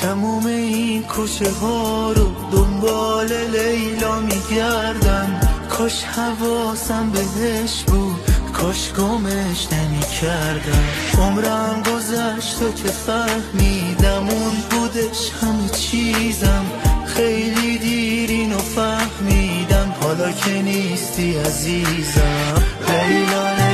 تموم این کوچه ها رو دنبال لیلا میگردم. کاش حواسم بهش بود، کاش گمش نمی کردم. عمرم گذشت و که فهمیدم اون بودش همه چیزم. خیلی دیر اینو فهمیدم، حالا که نیستی عزیزم. لیلا